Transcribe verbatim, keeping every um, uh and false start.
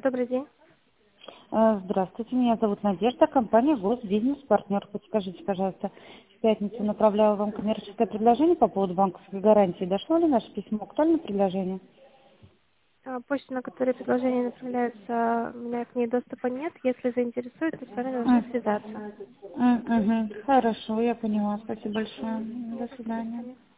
добрый день. Э, Здравствуйте, меня зовут Надежда, компания «Госбизнес-партнер». Подскажите, пожалуйста, в пятницу направляла вам коммерческое предложение по поводу банковской гарантии. Дошло ли наше письмо? Актуальное предложение? А, Почта, на которой предложения направляются, у меня к ней доступа нет. Если заинтересует, то с вами должны М, связаться. м, мгм. Хорошо, я поняла. Спасибо большое. До Пожалуйста, до свидания. свидания.